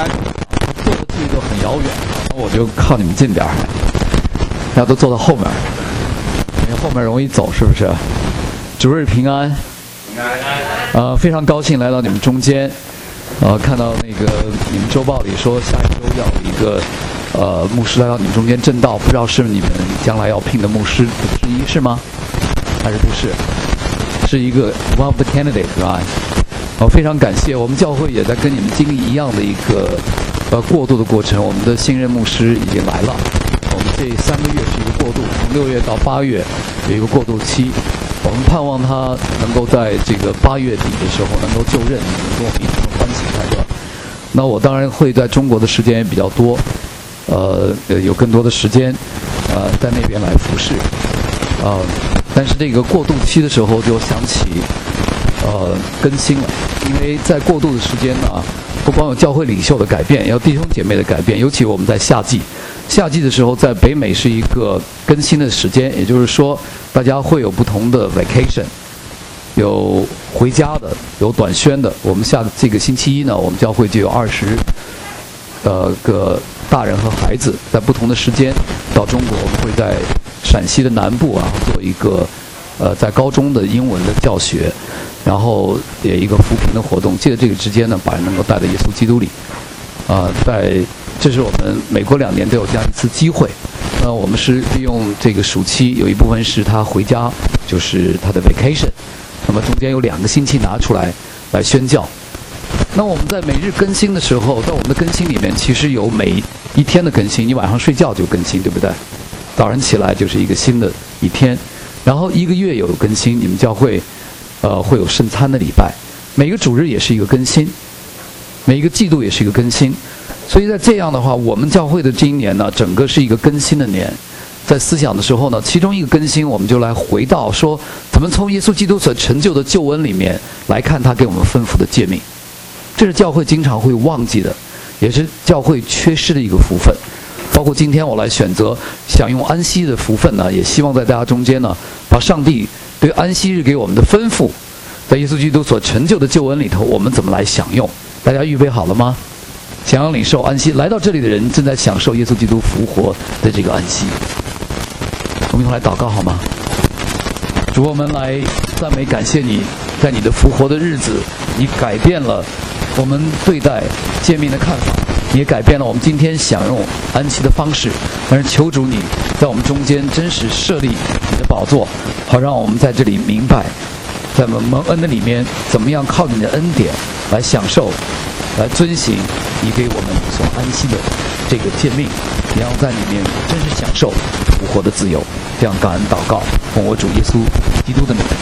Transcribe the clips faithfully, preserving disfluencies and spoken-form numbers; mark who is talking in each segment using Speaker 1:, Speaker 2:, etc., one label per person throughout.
Speaker 1: 哎，坐的距离都很遥远，我就靠你们近点儿。大家都坐到后面，因为后面容易走，是不是？主日平安。平安。呃，非常高兴来到你们中间。呃，看到那个你们周报里说下一周要有一个呃牧师来到你们中间证道，不知道是你们将来要聘的牧师之一是吗？还是不是？是一个 one of the candidates， right？ 我、呃、非常感谢，我们教会也在跟你们经历一样的一个呃过渡的过程。我们的新任牧师已经来了，我们这三个月是一个过渡，从六月到八月有一个过渡期。我们盼望他能够在这个八月底的时候能够就任，能跟我们一同欢喜快乐。那我当然会在中国的时间也比较多，呃，有更多的时间，呃，在那边来服侍，啊、呃，但是这个过渡期的时候就想起，呃，更新了，因为在过渡的时间呢，不光有教会领袖的改变，也有弟兄姐妹的改变，尤其我们在夏季。夏季的时候，在北美是一个更新的时间，也就是说，大家会有不同的 vacation， 有回家的，有短宣的。我们下这个星期一呢，我们教会就有二十呃个大人和孩子，在不同的时间到中国。我们会在陕西的南部啊做一个呃在高中的英文的教学，然后也一个扶贫的活动。借着这个之间呢，把人能够带到耶稣基督里，啊、呃，在。这是我们每隔两年都有这样一次机会，那我们是利用这个暑期，有一部分是他回家，就是他的 vacation， 那么中间有两个星期拿出来来宣教。那我们在每日更新的时候，在我们的更新里面，其实有每一天的更新，你晚上睡觉就更新，对不对？早上起来就是一个新的一天，然后一个月有更新，你们教会呃会有圣餐的礼拜，每个主日也是一个更新，每一个季度也是一个更新。所以在这样的话，我们教会的今年呢，整个是一个更新的年。在思想的时候呢，其中一个更新，我们就来回到说，怎么从耶稣基督所成就的救恩里面来看他给我们吩咐的诫命。这是教会经常会忘记的，也是教会缺失的一个福分。包括今天我来选择想用安息日的福分呢，也希望在大家中间呢，把上帝对安息日给我们的吩咐，在耶稣基督所成就的救恩里头，我们怎么来享用？大家预备好了吗？想要领受安息，来到这里的人正在享受耶稣基督复活的这个安息。我们一同来祷告好吗？主，我们来赞美感谢你，在你的复活的日子，你改变了我们对待诫命的看法，你也改变了我们今天享用安息的方式。但是求主你在我们中间真实设立你的宝座，好让我们在这里明白，在我们蒙恩的里面，怎么样靠你的恩典来享受，来遵行你给我们所安息的这个诫命，也要在里面真实享受复活的自由。这样感恩祷告，奉我主耶稣基督的名。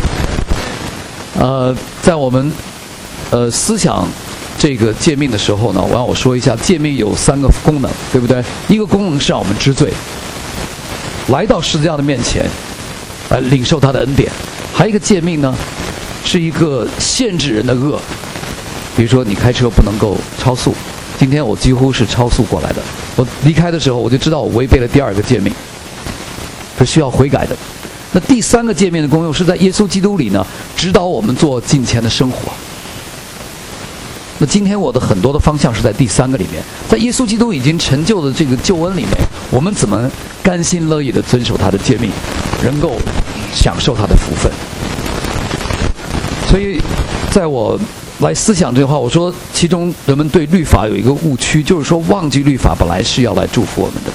Speaker 1: 呃，在我们呃思想这个诫命的时候呢，我让我说一下，诫命有三个功能，对不对？一个功能是让我们知罪，来到十字架的面前，来领受他的恩典；还有一个诫命呢，是一个限制人的恶。比如说你开车不能够超速，今天我几乎是超速过来的。我离开的时候我就知道我违背了第二个诫命，是需要悔改的。那第三个诫命的功用是在耶稣基督里呢，指导我们做敬虔的生活。那今天我的很多的方向是在第三个里面，在耶稣基督已经成就的这个救恩里面，我们怎么甘心乐意地遵守他的诫命，能够享受他的福分。所以在我来思想这句话，我说其中人们对律法有一个误区，就是说忘记律法本来是要来祝福我们的。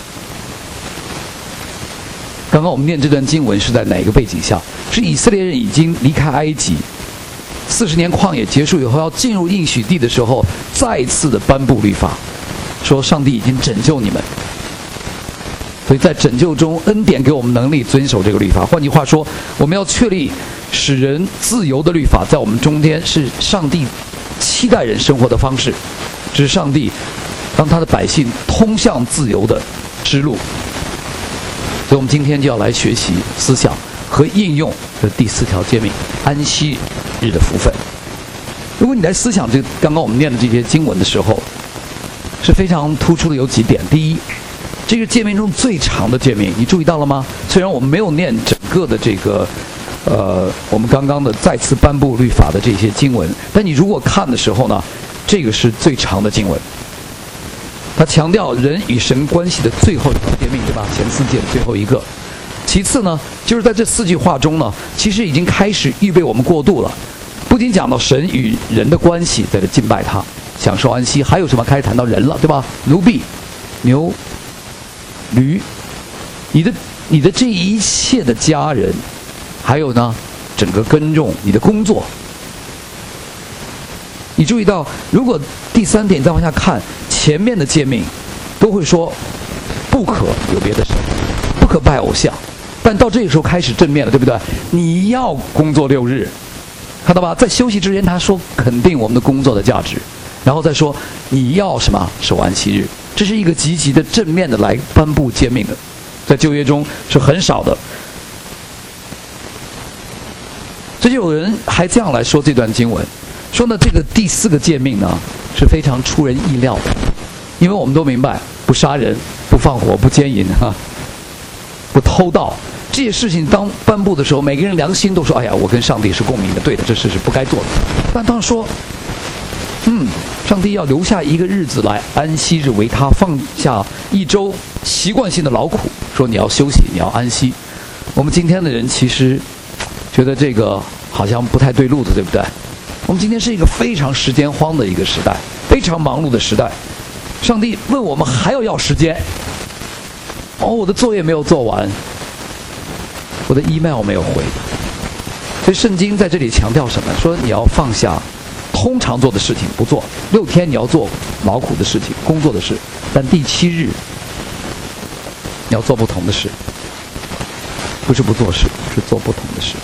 Speaker 1: 刚刚我们念这段经文是在哪个背景下？是以色列人已经离开埃及，四十年旷野结束以后，要进入应许地的时候，再一次的颁布律法，说上帝已经拯救你们。所以在拯救中，恩典给我们能力遵守这个律法。换句话说，我们要确立使人自由的律法，在我们中间是上帝期待人生活的方式，这是上帝让他的百姓通向自由的之路。所以我们今天就要来学习思想和应用的第四条诫命，安息日的福分。如果你在思想这刚刚我们念的这些经文的时候，是非常突出的有几点。第一，这个诫命中最长的诫命，你注意到了吗？虽然我们没有念整个的这个呃我们刚刚的再次颁布律法的这些经文，但你如果看的时候呢，这个是最长的经文。 他强调人与神关系的最后一条诫命，对吧？前四诫的最后一个。其次呢，就是在这四句话中呢，其实已经开始预备我们过渡了。不仅讲到神与人的关系，在这敬拜他，享受安息，还有什么？开始谈到人了，对吧？奴婢、牛、驴，你的你的这一切的家人，还有呢，整个耕种，你的工作。你注意到，如果第三点再往下看，前面的诫命都会说不可有别的神，不可拜偶像，但到这个时候开始正面了，对不对？你要工作六日，看到吧？在休息之前，他说肯定我们的工作的价值，然后再说你要什么守安息日，这是一个积极的正面的来颁布诫命的，在旧约中是很少的。这就有人还这样来说这段经文。说呢，这个第四个诫命呢是非常出人意料的，因为我们都明白，不杀人、不放火、不奸淫哈、不偷盗这些事情，当颁布的时候，每个人良心都说：“哎呀，我跟上帝是共鸣的，对的，这事是不该做的。”但当说，嗯，上帝要留下一个日子来安息日，为他放下一周习惯性的劳苦，说你要休息，你要安息。我们今天的人其实觉得这个好像不太对路子，对不对？我们今天是一个非常时间荒的一个时代，非常忙碌的时代。上帝问我们还要要时间。哦，我的作业没有做完，我的 email 没有回。所以圣经在这里强调什么？说你要放下通常做的事情不做，六天你要做劳苦的事情、工作的事，但第七日你要做不同的事，不是不做事，是做不同的事。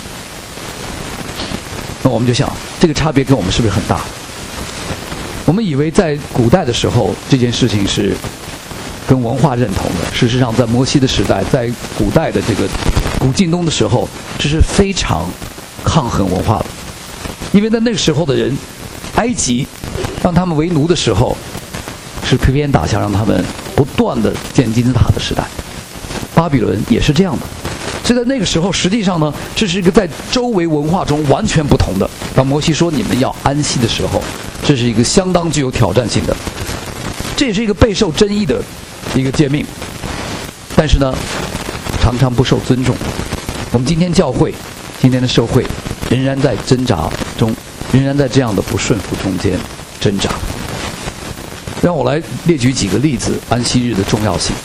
Speaker 1: 那我们就想，这个差别跟我们是不是很大？我们以为在古代的时候，这件事情是跟文化认同的。事实上，在摩西的时代，在古代的这个古近东的时候，这是非常抗衡文化的。因为在那个时候的人，埃及让他们为奴的时候，是偏偏打下让他们不断的建金字塔的时代。巴比伦也是这样的。所以在那个时候，实际上呢，这是一个在周围文化中完全不同的。当摩西说你们要安息的时候，这是一个相当具有挑战性的，这也是一个备受争议的一个诫命。但是呢，常常不受尊重。我们今天教会，今天的社会，仍然在挣扎中，仍然在这样的不顺服中间挣扎。让我来列举几个例子，安息日的重要性。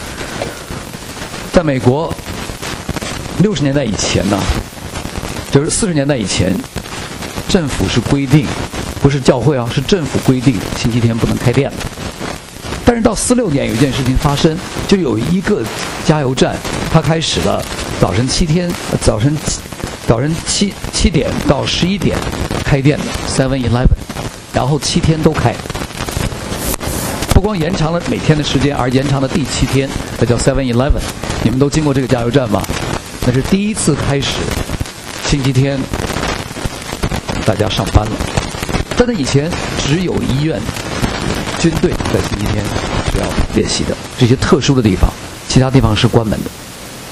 Speaker 1: 在美国，六十年代以前呢，就是四十年代以前，政府是规定，不是教会啊，是政府规定星期天不能开店的。但是到四六年有一件事情发生，就有一个加油站，它开始了早晨七天，早晨早晨七七点到十一点开店的 Seven Eleven， 然后七天都开。不光延长了每天的时间，而延长了第七天，这叫 Seven Eleven。你们都经过这个加油站吗？那是第一次开始星期天大家上班了。在那以前，只有医院、军队在星期天是要练习的，这些特殊的地方，其他地方是关门的。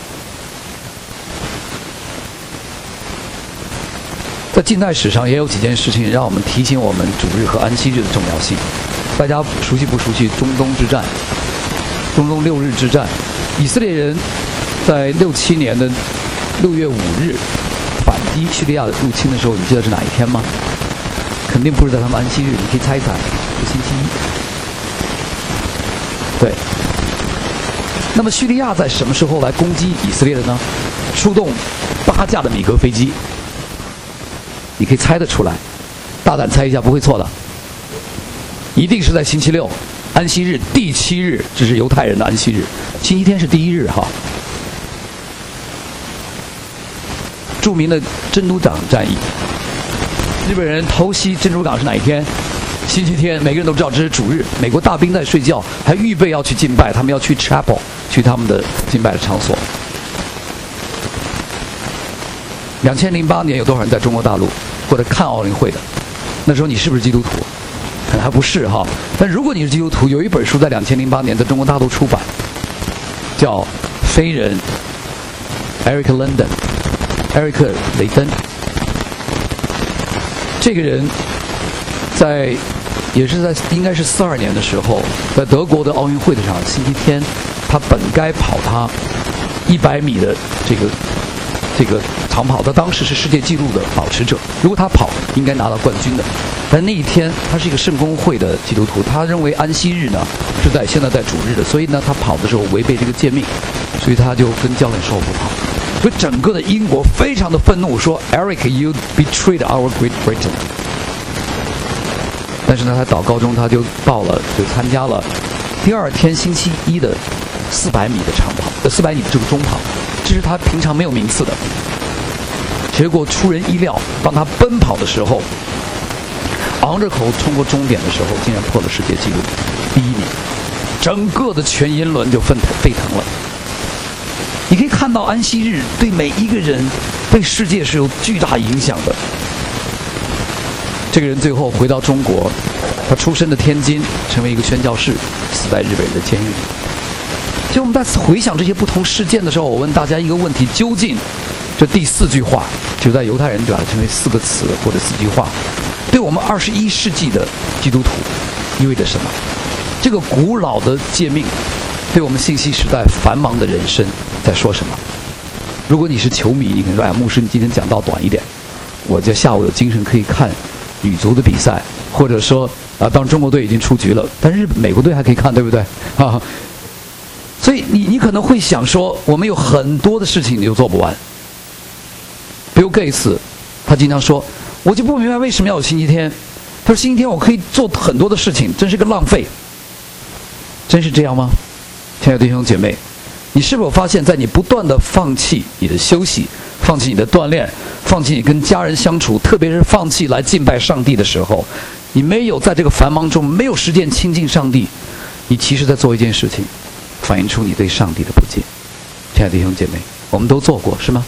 Speaker 1: 在近代史上也有几件事情让我们提醒我们主日和安息日的重要性。大家熟悉不熟悉中东之战？中东六日之战，以色列人在六七年的六月五日反击叙利亚的入侵的时候，你记得是哪一天吗？肯定不是在他们安息日，你可以猜一猜，是星期一。对。那么叙利亚在什么时候来攻击以色列的呢？出动八架的米格飞机，你可以猜得出来，大胆猜一下，不会错的。一定是在星期六，安息日第七日，这是犹太人的安息日，星期天是第一日哈。著名的珍珠港战役，日本人偷袭珍珠港是哪一天？星期天，每个人都知道这是主日。美国大兵在睡觉，还预备要去敬拜，他们要去 chapel， 去他们的敬拜的场所。两千零八年有多少人在中国大陆或者看奥运会的？那时候你是不是基督徒？可能还不是哈。但如果你是基督徒，有一本书在两千零八年在中国大陆出版，叫《非人》 ，Eric London， 艾瑞克·雷登。这个人在也是在应该是四二年的时候，在德国的奥运会的上，星期天，他本该跑他一百米的这个这个长跑，他当时是世界纪录的保持者。如果他跑，应该拿到冠军的。但那一天，他是一个圣公会的基督徒，他认为安息日呢是在现在在主日的，所以呢，他跑的时候违背这个诫命，所以他就跟教练说我不跑。所以整个的英国非常的愤怒，说 Eric, you betrayed our Great Britain。但是呢，他祷告中他就报了，就参加了第二天星期一的四百米的长跑，呃，四百米的这个中跑，这是他平常没有名次的。结果出人意料，当他奔跑的时候，昂着口冲过终点的时候，竟然破了世界纪录，第一名，整个的全英伦就沸沸腾了。你可以看到安息日对每一个人、对世界是有巨大影响的。这个人最后回到中国，他出身的天津，成为一个宣教士，死在日本人的监狱里。就我们在回想这些不同事件的时候，我问大家一个问题：究竟这第四句话，就在犹太人把它称为四个词或者四句话，对我们二十一世纪的基督徒意味着什么？这个古老的诫命，对我们信息时代繁忙的人生在说什么？如果你是球迷，你可能说：“哎，牧师，你今天讲到短一点，我就下午有精神可以看女足的比赛，或者说啊，当中国队已经出局了，但日本、美国队还可以看，对不对？啊，所以你你可能会想说，我们有很多的事情你都做不完。Bill Gates，他经常说，我就不明白为什么要有星期天。他说星期天我可以做很多的事情，真是个浪费。真是这样吗？亲爱的弟兄姐妹，你是否发现，在你不断的放弃你的休息，放弃你的锻炼，放弃你跟家人相处，特别是放弃来敬拜上帝的时候，你没有在这个繁忙中没有时间亲近上帝，你其实在做一件事情，反映出你对上帝的不敬。亲爱的弟兄姐妹，我们都做过是吗？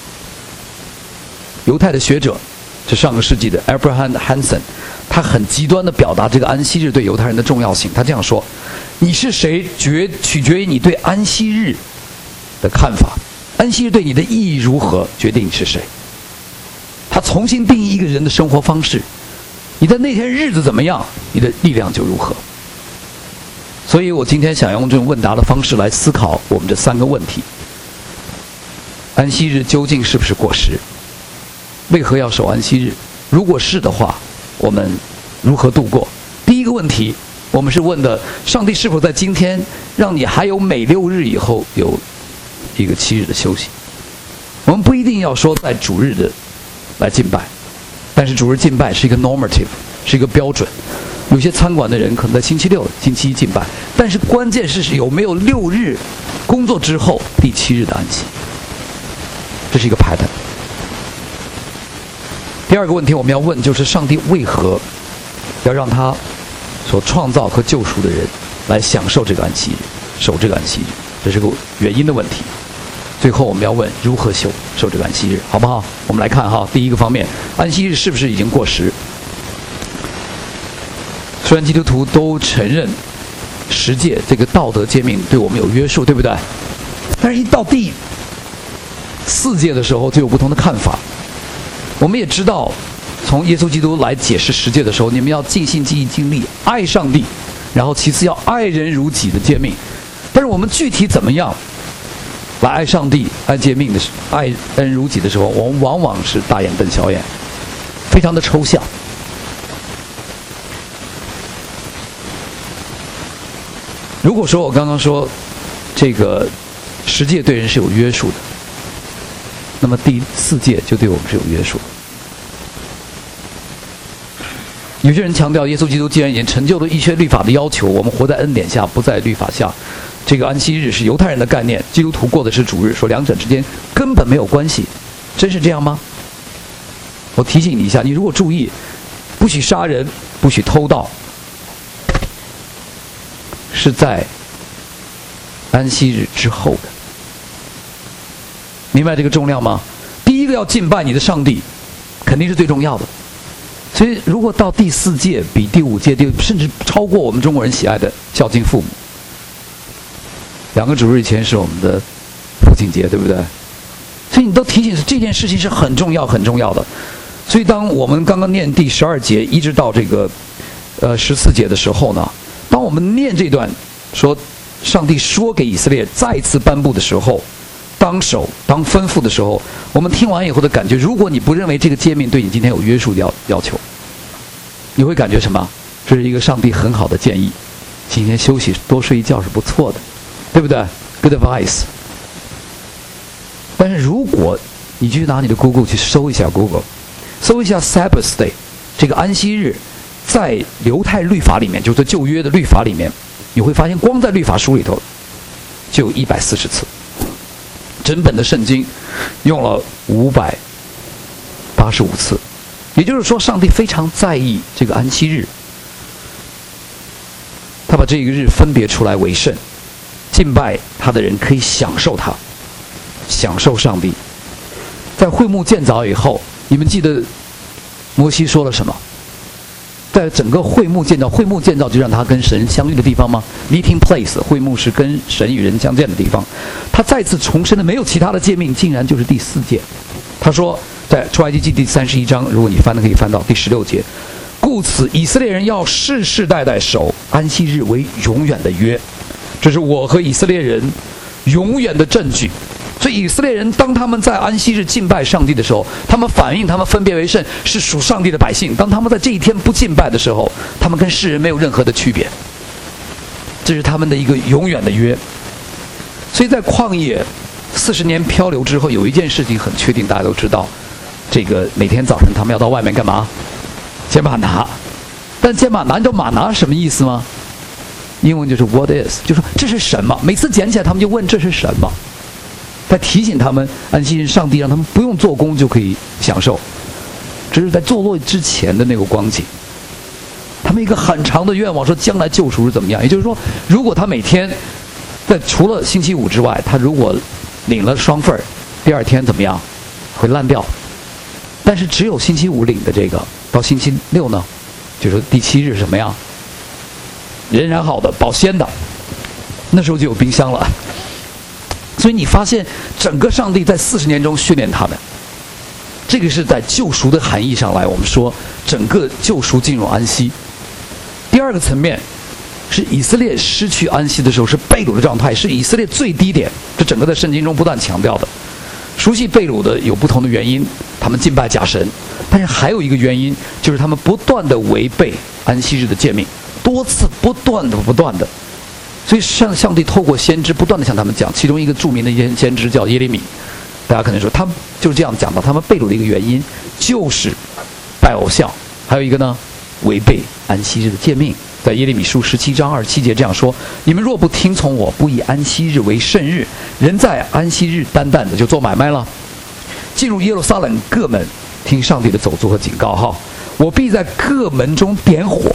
Speaker 1: 犹太的学者是上个世纪的 Abraham Hansen， 他很极端的表达这个安息日对犹太人的重要性。他这样说：你是谁决取决于你对安息日的看法，安息日对你的意义如何，决定你是谁。他重新定义一个人的生活方式，你的那天日子怎么样，你的力量就如何。所以我今天想用这种问答的方式来思考我们这三个问题：安息日究竟是不是过时？为何要守安息日？如果是的话，我们如何度过？第一个问题，我们是问的：上帝是否在今天让你还有每六日以后有一个七日的休息？我们不一定要说在主日的来敬拜，但是主日敬拜是一个 normative， 是一个标准。有些餐馆的人可能在星期六、星期一敬拜，但是关键是有没有六日工作之后第七日的安息，这是一个 pattern。第二个问题我们要问，就是上帝为何要让他所创造和救赎的人来享受这个安息日，守这个安息日，这是个原因的问题。最后我们要问如何守守这个安息日，好不好？我们来看哈，第一个方面，安息日是不是已经过时？虽然基督徒都承认十诫这个道德诫命对我们有约束，对不对？但是一到第四诫的时候就有不同的看法。我们也知道，从耶稣基督来解释十诫的时候，你们要尽心尽意尽力爱上帝，然后其次要爱人如己的诫命。但是我们具体怎么样来爱上帝、爱诫命的时候，爱人如己的时候，我们往往是大眼瞪小眼，非常的抽象。如果说我刚刚说这个十诫对人是有约束的，那么第四诫就对我们是有约束的。有些人强调，耶稣基督既然已经成就了一些律法的要求，我们活在恩典下，不在律法下。这个安息日是犹太人的概念，基督徒过的是主日，说两者之间根本没有关系。真是这样吗？我提醒你一下，你如果注意，不许杀人，不许偷盗，是在安息日之后的。明白这个重量吗？第一个要敬拜你的上帝，肯定是最重要的。所以如果到第四诫比第五诫，甚至超过我们中国人喜爱的孝敬父母，两个主日以前是我们的父亲节，对不对？所以你都提醒这件事情是很重要很重要的。所以当我们刚刚念第十二节一直到这个呃十四节的时候呢，当我们念这段说上帝说给以色列再次颁布的时候，当守当吩咐的时候，我们听完以后的感觉，如果你不认为这个诫命对你今天有约束要要求，你会感觉什么？这是一个上帝很好的建议，今天休息多睡一觉是不错的，对不对？ Good advice。但是如果你去拿你的 Google 去搜一下 Google， 搜一下 Sabbath Day 这个安息日，在犹太律法里面，就是旧约的律法里面，你会发现光在律法书里头就有一百四十次。整本的圣经用了五百八十五次，也就是说，上帝非常在意这个安息日，他把这个日分别出来为圣，敬拜他的人可以享受它，享受上帝。在会幕建造以后，你们记得摩西说了什么？在整个会幕建造，会幕建造就让他跟神相遇的地方吗 ？Meeting place， 会幕是跟神与人相见的地方。他再次重申的没有其他的诫命，竟然就是第四诫。他说，在出埃及记第三十一章，如果你翻的可以翻到第十六节。故此，以色列人要世世代代守安息日为永远的约，这是我和以色列人永远的证据。所以以色列人当他们在安息日敬拜上帝的时候，他们反映他们分别为圣，是属上帝的百姓。当他们在这一天不敬拜的时候，他们跟世人没有任何的区别，这是他们的一个永远的约。所以在旷野四十年漂流之后，有一件事情很确定，大家都知道，这个每天早晨他们要到外面干嘛？捡马拿。但捡马拿，你知道马拿什么意思吗？英文就是 what is， 就说这是什么？每次捡起来他们就问这是什么，在提醒他们安息日上帝让他们不用做工就可以享受，这是在坐落之前的那个光景。他们一个很长的愿望，说将来救赎是怎么样。也就是说，如果他每天在除了星期五之外，他如果领了双份儿，第二天怎么样？会烂掉。但是只有星期五领的这个，到星期六呢，就是第七日什么样？仍然好的，保鲜的，那时候就有冰箱了。所以你发现，整个上帝在四十年中训练他们，这个是在救赎的含义上来，我们说整个救赎进入安息。第二个层面是以色列失去安息的时候是被掳的状态，是以色列最低点，这整个在圣经中不断强调的。熟悉被掳的有不同的原因，他们敬拜假神，但是还有一个原因就是他们不断的违背安息日的诫命。多次不断的不断的，所以上上帝透过先知不断的向他们讲，其中一个著名的先先知叫耶利米，大家可能说他们就是这样讲到他们被掳的一个原因就是拜偶像，还有一个呢违背安息日的诫命，在耶利米书十七章二十七节这样说：你们若不听从我，不以安息日为圣日，人在安息日单单的就做买卖了，进入耶路撒冷各门，听上帝的走卒和警告哈，我必在各门中点火。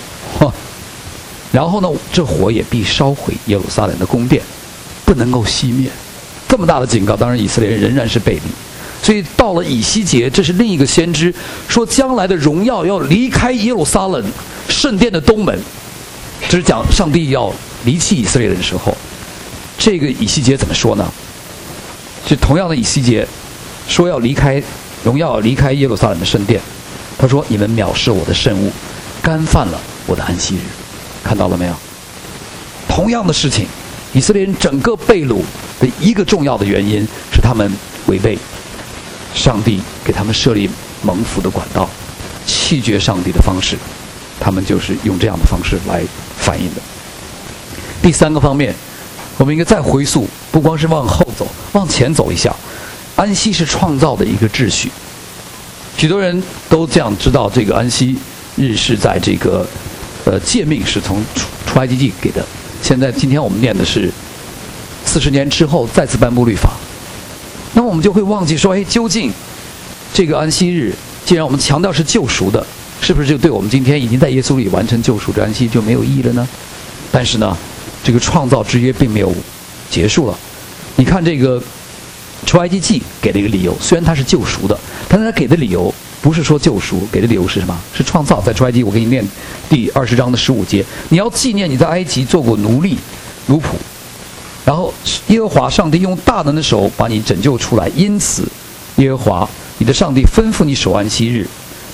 Speaker 1: 然后呢，这火也必烧毁耶路撒冷的宫殿，不能够熄灭。这么大的警告，当然以色列人仍然是背离。所以到了以西结，这是另一个先知说，将来的荣耀要离开耶路撒冷圣殿的东门，这是讲上帝要离弃以色列人的时候。这个以西结怎么说呢？就同样的以西结说要离开荣耀，要离开耶路撒冷的圣殿。他说：你们藐视我的圣物，干犯了我的安息日。看到了没有？同样的事情，以色列人整个被掳的一个重要的原因是他们违背上帝给他们设立蒙福的管道，弃绝上帝的方式，他们就是用这样的方式来反映的。第三个方面，我们应该再回溯，不光是往后走，往前走一下。安息是创造的一个秩序，许多人都这样知道，这个安息日是在这个呃诫命是从出出埃及记给的。现在今天我们念的是四十年之后再次颁布律法，那么我们就会忘记说，哎，究竟这个安息日，既然我们强调是救赎的，是不是就对我们今天已经在耶稣里完成救赎的安息就没有意义了呢？但是呢，这个创造之约并没有结束了。你看这个出埃及记给了一个理由，虽然它是救赎的，但是他给的理由不是说救赎，给的理由是什么？是创造。在出埃及，我给你念第二十章的十五节，你要纪念你在埃及做过奴隶、奴仆，然后耶和华上帝用大能的手把你拯救出来，因此耶和华你的上帝吩咐你守安息日，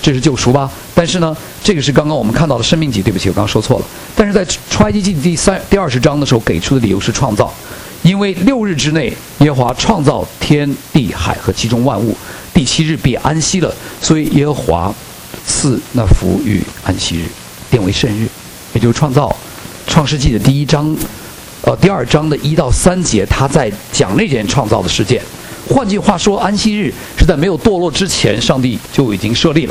Speaker 1: 这是救赎吧？但是呢，这个是刚刚我们看到的申命记，对不起，我刚刚说错了。但是在出埃及记第三第二十章的时候给出的理由是创造，因为六日之内耶和华创造天地海和其中万物，第七日必安息了，所以耶和华赐那福与安息日，定为圣日，也就是创造。创世纪的第一章，呃，第二章的一到三节，他在讲那件创造的事件。换句话说，安息日是在没有堕落之前，上帝就已经设立了。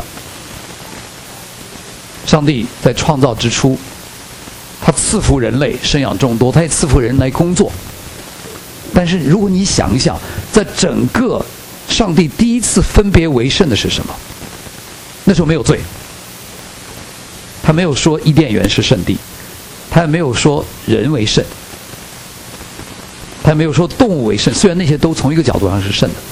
Speaker 1: 上帝在创造之初，他赐福人类生养众多，他也赐福人来工作。但是如果你想一想，在整个上帝第一次分别为圣的是什么？那时候没有罪，他没有说伊甸园是圣地，他也没有说人为圣，他也没有说动物为圣，虽然那些都从一个角度上是圣的。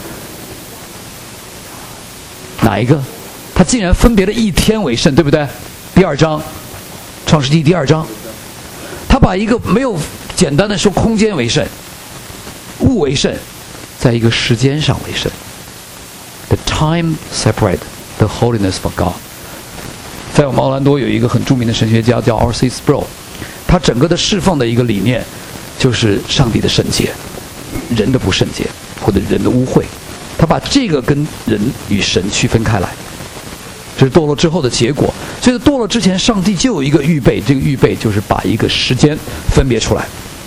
Speaker 1: 哪一个？他竟然分别了一天为圣，对不对？第二章，创世纪第二章，他把一个没有简单的说空间为圣，物为圣，在一个时间上为圣。The time separate the holiness for God。在我们奥兰多有一个很著名的神学家叫 R C Sproul， 他整个的侍奉的一个理念就是上帝的圣洁，人的不圣洁或者人的污秽，他把这个跟人与神区分开来。这是堕落之后的结果，所以堕落之前上帝就有一个预备，这个预备就是把一个时间分别出来。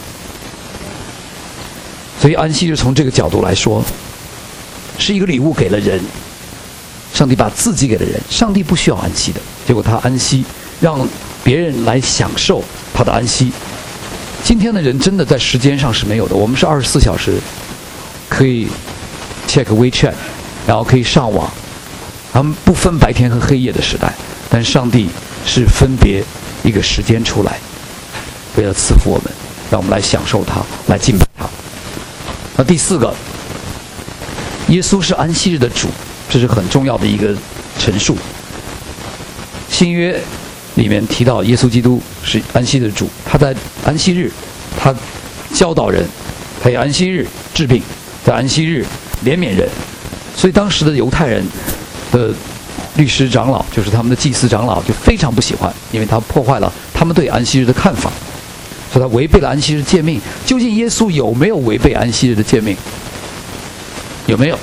Speaker 1: 所以安息日从这个角度来说是一个礼物给了人，上帝把自己给了人，上帝不需要安息的，结果他安息，让别人来享受他的安息。今天的人真的在时间上是没有的，我们是二十四小时可以 check WeChat， 然后可以上网，他们不分白天和黑夜的时代，但上帝是分别一个时间出来，为了赐福我们，让我们来享受它，来敬拜它。那第四个，耶稣是安息日的主，这是很重要的一个陈述。新约里面提到耶稣基督是安息日的主，他在安息日他教导人，他也安息日治病，在安息日怜悯人。所以当时的犹太人的律师长老，就是他们的祭司长老，就非常不喜欢，因为他破坏了他们对安息日的看法，所以他违背了安息日诫命。究竟耶稣有没有违背安息日的诫命？有没有？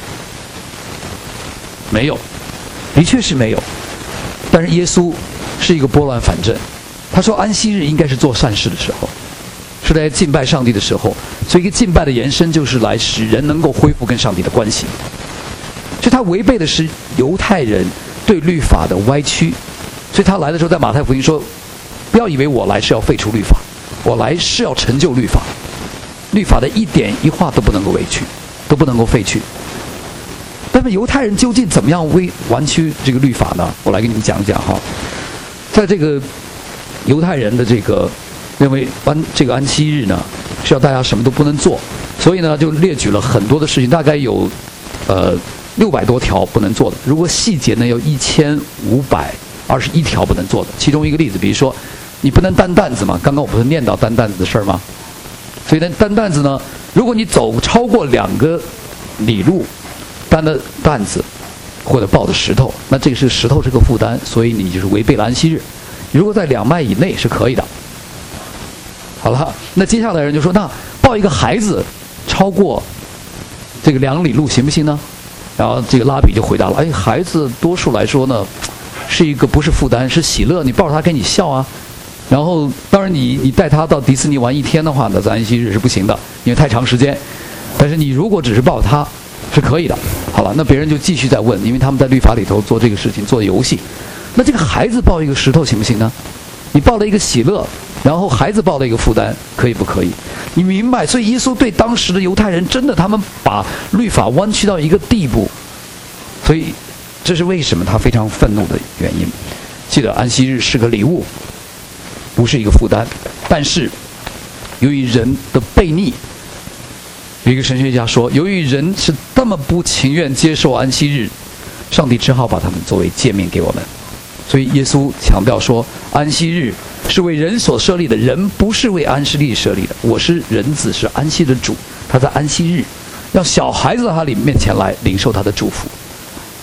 Speaker 1: 没有，的确是没有。但是耶稣是一个拨乱反正，他说安息日应该是做善事的时候，是来敬拜上帝的时候，所以一个敬拜的延伸就是来使人能够恢复跟上帝的关系。所以他违背的是犹太人对律法的歪曲，所以他来的时候在马太福音说，不要以为我来是要废除律法，我来是要成就律法，律法的一点一画都不能够委屈，都不能够废去。那么犹太人究竟怎么样为弯曲这个律法呢？我来给你们讲讲哈。在这个犹太人的这个认为安这个安息日呢是要大家什么都不能做，所以呢就列举了很多的事情，大概有呃六百多条不能做的。如果细节呢有一千五百二十一条不能做的。其中一个例子，比如说你不能担担子嘛，刚刚我不是念到担担子的事儿吗？所以呢担担子呢，如果你走超过两个里路，担的担子或者抱的石头，那这个是石头是个负担，所以你就是违背了安息日。如果在两迈以内是可以的。好了，那接下来人就说，那抱一个孩子超过这个两里路行不行呢？然后这个拉比就回答了，哎，孩子多数来说呢是一个不是负担，是喜乐，你抱着他给你笑啊。然后当然你你带他到迪士尼玩一天的话呢，在安息日是不行的，因为太长时间。但是你如果只是抱他是可以的。好了，那别人就继续在问，因为他们在律法里头做这个事情，做游戏。那这个孩子抱一个石头行不行呢？你抱了一个喜乐，然后孩子抱了一个负担，可以不可以？你明白？所以耶稣对当时的犹太人真的，他们把律法弯曲到一个地步，所以这是为什么他非常愤怒的原因。记得安息日是个礼物，不是一个负担。但是由于人的悖逆，有一个神学家说，由于人是那么不情愿接受安息日，上帝只好把他们作为诫命给我们。所以耶稣强调说，安息日是为人所设立的，人不是为安息日设立的。我是人子，是安息的主，他在安息日让小孩子到他里面前来领受他的祝福。凡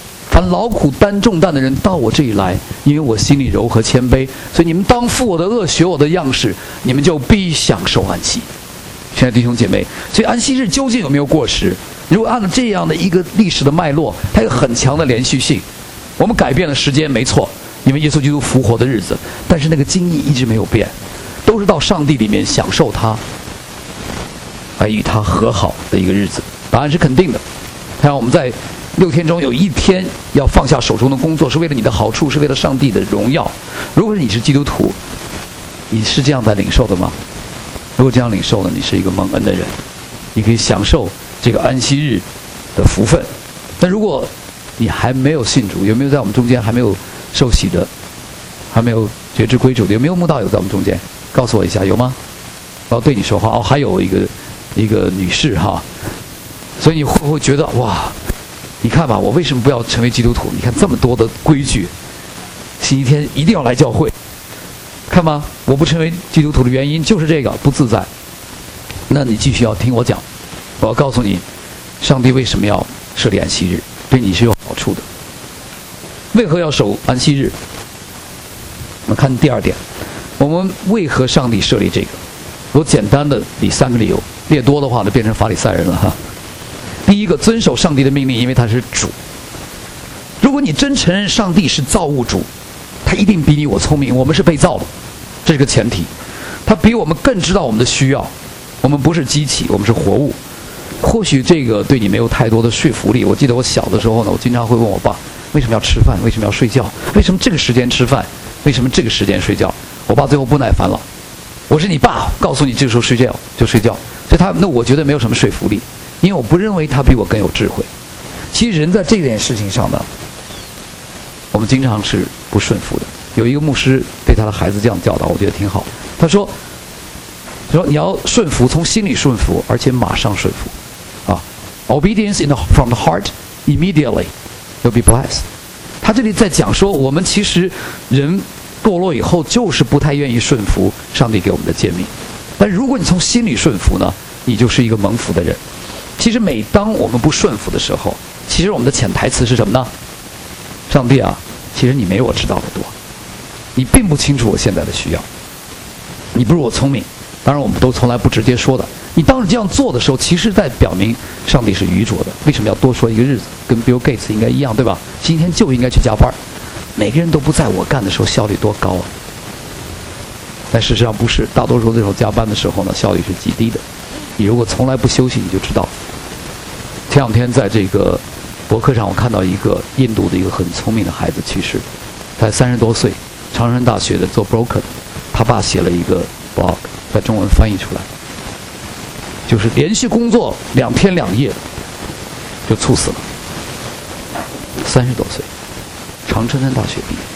Speaker 1: 凡劳苦担重担的人到我这里来，因为我心里柔和谦卑，所以你们当负我的恶，学我的样式，你们就必享受安息。亲爱的弟兄姐妹，所以安息日究竟有没有过时？如果按照这样的一个历史的脉络，它有很强的连续性。我们改变了时间，没错，因为耶稣基督复活的日子，但是那个经义一直没有变，都是到上帝里面享受他，来与他和好的一个日子。答案是肯定的。他让我们在六天中有一天要放下手中的工作，是为了你的好处，是为了上帝的荣耀。如果你是基督徒，你是这样在领受的吗？如果这样领受了，你是一个蒙恩的人，你可以享受这个安息日的福分。但如果你还没有信主，有没有在我们中间还没有受洗的，还没有觉知归主的？有没有慕道友在我们中间？告诉我一下，有吗？我要对你说话。哦，还有一个一个女士哈，所以你会不会觉得哇？你看吧，我为什么不要成为基督徒？你看这么多的规矩，星期天一定要来教会。看吧，我不成为基督徒的原因就是这个，不自在。那你继续要听我讲，我要告诉你，上帝为什么要设立安息日，对你是有好处的。为何要守安息日？我们看第二点，我们为何上帝设立这个？我简单的理三个理由，列多的话就变成法利赛人了哈。第一个，遵守上帝的命令，因为他是主。如果你真承认上帝是造物主，他一定比你我聪明，我们是被造的，这是个前提。他比我们更知道我们的需要，我们不是机器，我们是活物。或许这个对你没有太多的说服力。我记得我小的时候呢，我经常会问我爸，为什么要吃饭？为什么要睡觉？为什么这个时间吃饭？为什么这个时间睡觉？我爸最后不耐烦了，我是你爸，告诉你这个时候睡觉就睡觉。所以他那我觉得没有什么说服力，因为我不认为他比我更有智慧。其实人在这件事情上呢，我们经常是不顺服的。有一个牧师对他的孩子这样教导，我觉得挺好。他说：“说你要顺服，从心里顺服，而且马上顺服，啊 ，obedience in the from the heart immediately, you'll be blessed。”他这里在讲说，我们其实人堕落以后，就是不太愿意顺服上帝给我们的诫命。但如果你从心里顺服呢，你就是一个蒙福的人。其实每当我们不顺服的时候，其实我们的潜台词是什么呢？上帝啊，其实你没我知道的多，你并不清楚我现在的需要，你不如我聪明。当然我们都从来不直接说的。你当你这样做的时候，其实在表明上帝是愚拙的。为什么要多说一个日子？跟 Bill Gates 应该一样，对吧？今天就应该去加班。每个人都不在我干的时候效率多高啊！但事实上不是，大多数这种加班的时候呢，效率是极低的。你如果从来不休息，你就知道。前两天在这个博客上，我看到一个印度的一个很聪明的孩子去世，才三十多岁，长春大学的做 broker 的，他爸写了一个 blog， 在中文翻译出来，就是连续工作两天两夜就猝死了，三十多岁，长春大学毕业。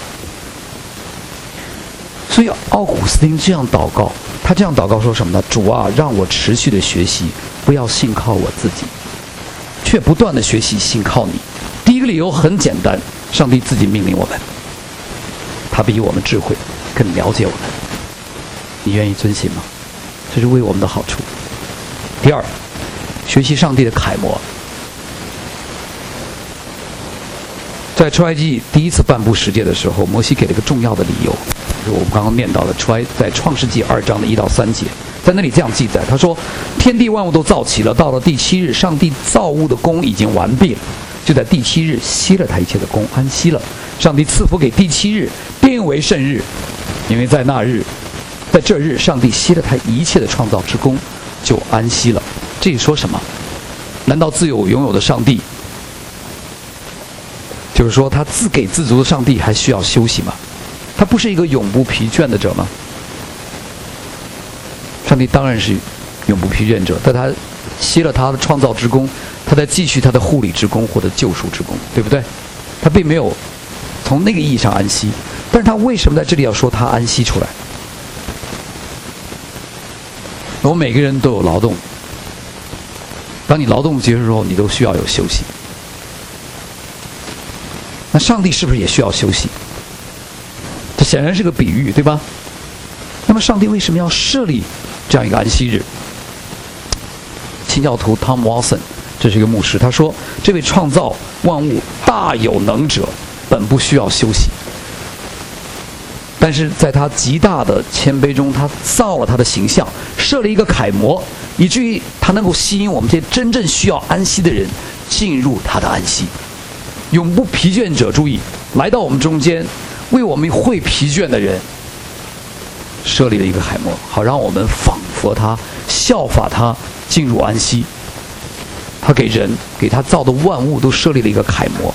Speaker 1: 所以奥古斯丁这样祷告，他这样祷告说什么呢？主啊，让我持续的学习，不要信靠我自己，却不断的学习信靠你。第一个理由很简单，上帝自己命令我们，他比我们智慧，更了解我们。你愿意遵行吗？这是为我们的好处。第二，学习上帝的楷模。在出埃及第一次颁布十诫的时候，摩西给了一个重要的理由，就是我们刚刚念到的出埃在创世纪二章的一到三节，在那里这样记载，他说：天地万物都造齐了，到了第七日，上帝造物的功已经完毕了，就在第七日息了他一切的功，安息了。上帝赐福给第七日，定为圣日，因为在那日，在这日，上帝息了他一切的创造之功，就安息了。这里说什么？难道自有拥有的上帝，就是说他自给自足的上帝还需要休息吗？他不是一个永不疲倦的者吗？上帝当然是永不疲倦者，但他息了他的创造之功，他在继续他的护理之功或者救赎之功，对不对？他并没有从那个意义上安息，但是他为什么在这里要说他安息出来？我们每个人都有劳动，当你劳动结束之后，你都需要有休息。那上帝是不是也需要休息？这显然是个比喻，对吧？那么上帝为什么要设立这样一个安息日？清教徒 Tom Watson 这是一个牧师，他说：“这位创造万物大有能者，本不需要休息。但是在他极大的谦卑中，他造了他的形象，设了一个楷模，以至于他能够吸引我们这些真正需要安息的人进入他的安息。永不疲倦者，注意，来到我们中间，为我们会疲倦的人设立了一个楷模，好让我们仿佛他，效法他，进入安息。他给人，给他造的万物都设立了一个楷模。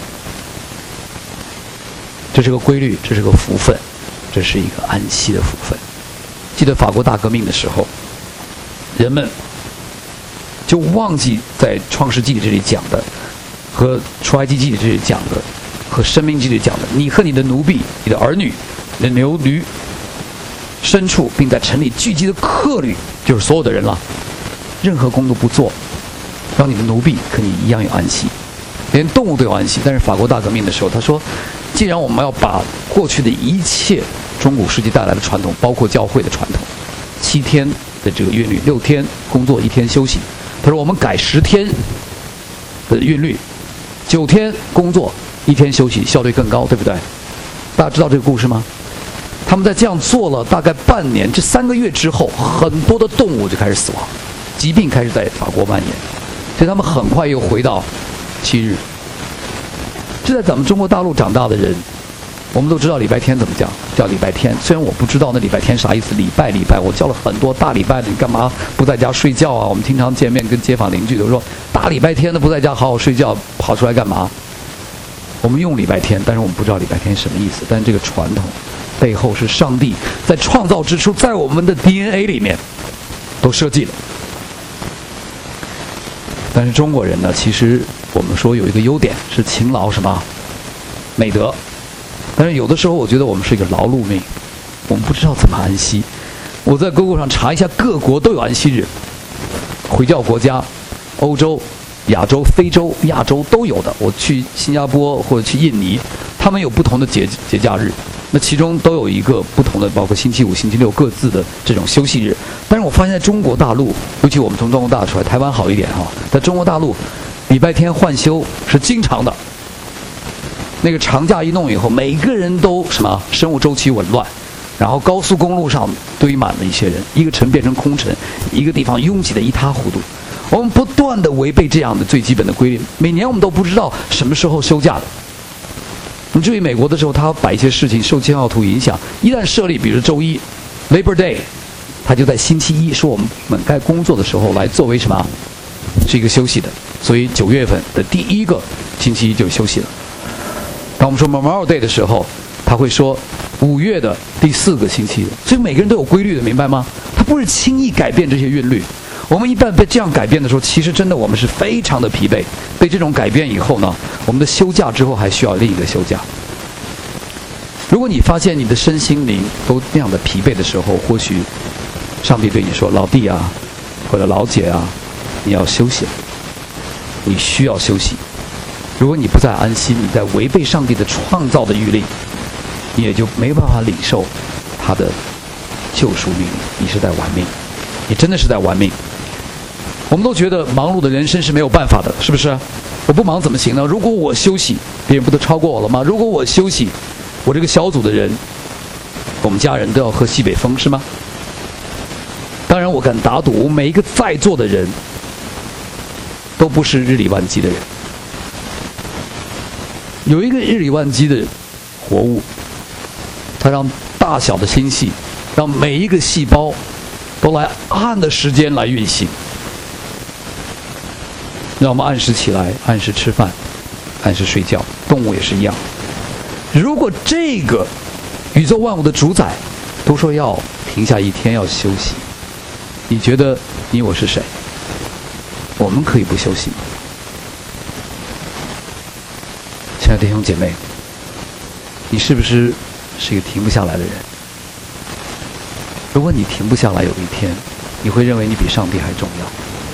Speaker 1: 这是个规律，这是个福分，这是一个安息的福分。记得法国大革命的时候，人们就忘记在创世纪这里讲的，和出埃及记这里讲的，和申命记里讲的，你和你的奴婢、你的儿女、你的牛驴、牲畜，并在城里聚集的客旅，就是所有的人了，任何工都不做，让你的奴婢和你一样有安息，连动物都有安息。但是法国大革命的时候，他说，既然我们要把过去的一切中古世纪带来的传统，包括教会的传统，七天的这个韵律，六天工作，一天休息，他说我们改十天的韵律，九天工作，一天休息，效率更高，对不对？大家知道这个故事吗？他们在这样做了大概半年，这三个月之后，很多的动物就开始死亡，疾病开始在法国蔓延，所以他们很快又回到七日。这在咱们中国大陆长大的人，我们都知道礼拜天怎么讲，叫礼拜天。虽然我不知道那礼拜天啥意思，礼拜礼拜，我教了很多大礼拜的，你干嘛不在家睡觉啊？我们经常见面跟街坊邻居都说，大礼拜天的不在家好好睡觉，跑出来干嘛？我们用礼拜天，但是我们不知道礼拜天什么意思。但是这个传统背后是上帝在创造之初，在我们的 D N A 里面都设计了。但是中国人呢，其实我们说有一个优点是勤劳什么美德，但是有的时候我觉得我们是一个劳碌命，我们不知道怎么安息。我在 Google 上查一下，各国都有安息日，回教国家、欧洲、亚洲、非洲、亚洲都有的。我去新加坡或者去印尼，他们有不同的节节假日，那其中都有一个不同的，包括星期五、星期六各自的这种休息日。但是我发现在中国大陆，尤其我们从中国大陆出来，台湾好一点哈，在中国大陆，礼拜天换休是经常的。那个长假一弄以后，每个人都什么生物周期紊乱，然后高速公路上堆满了一些人，一个城变成空城，一个地方拥挤得一塌糊涂。我们不断地违背这样的最基本的规律，每年我们都不知道什么时候休假的。你注意美国的时候，他把一些事情受记号图影响，一旦设立，比如周一 Labor Day， 他就在星期一说我们们该工作的时候来作为什么，是一个休息的。所以九月份的第一个星期一就休息了。当我们说 Memorial Day 的时候，他会说五月的第四个星期。所以每个人都有规律的，明白吗？他不是轻易改变这些韵律。我们一旦被这样改变的时候，其实真的我们是非常的疲惫。被这种改变以后呢，我们的休假之后还需要另一个休假。如果你发现你的身心灵都那样的疲惫的时候，或许上帝对你说，老弟啊，或者老姐啊，你要休息了，你需要休息。如果你不再安息，你在违背上帝的创造的律例，你也就没办法领受他的救赎律例，你是在玩命，你真的是在玩命。我们都觉得忙碌的人生是没有办法的，是不是？我不忙怎么行呢？如果我休息，别人不都超过我了吗？如果我休息，我这个小组的人，我们家人都要喝西北风，是吗？当然我敢打赌，每一个在座的人都不是日理万机的人。有一个日理万机的活物，它让大小的星系，让每一个细胞都来按的时间来运行，让我们按时起来，按时吃饭，按时睡觉。动物也是一样。如果这个宇宙万物的主宰都说要停下一天要休息，你觉得你我是谁？我们可以不休息吗？亲爱的弟兄姐妹，你是不是是一个停不下来的人？如果你停不下来，有一天你会认为你比上帝还重要。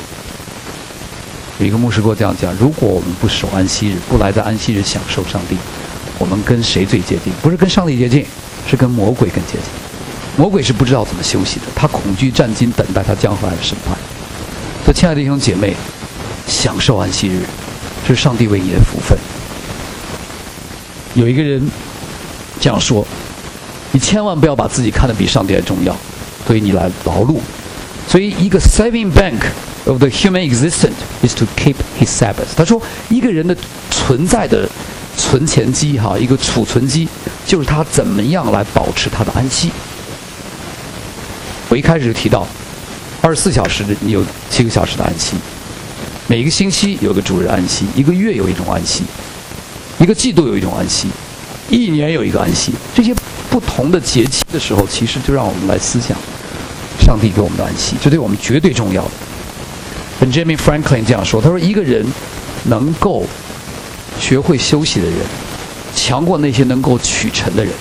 Speaker 1: 有一个牧师给我这样讲，如果我们不守安息日，不来在安息日享受上帝，我们跟谁最接近？不是跟上帝接近，是跟魔鬼更接近。魔鬼是不知道怎么休息的，他恐惧战兢，等待他将来的审判。所以亲爱的弟兄姐妹， 享受安息日，这是上帝为你的福分。有一个人这样说，你千万不要把自己看得比上帝还重要，所以你来劳碌。所以一个 saving bank of the human existence is to keep his Sabbath。 他说一个人的存在的存钱机哈，一个储存机，就是他怎么样来保持他的安息。我一开始就提到二十四小时你有七个小时的安息，每一个星期有个主日安息，一个月有一种安息，一个季度有一种安息，一年有一个安息。这些不同的节气的时候，其实就让我们来思想上帝给我们的安息，这对我们绝对重要的。Benjamin Franklin 这样说，他说一个人能够学会休息的人，强过那些能够取成的人。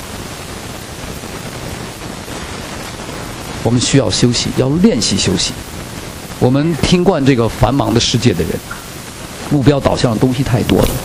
Speaker 1: 我们需要休息，要练习休息。我们听惯这个繁忙的世界的人，目标导向的东西太多了。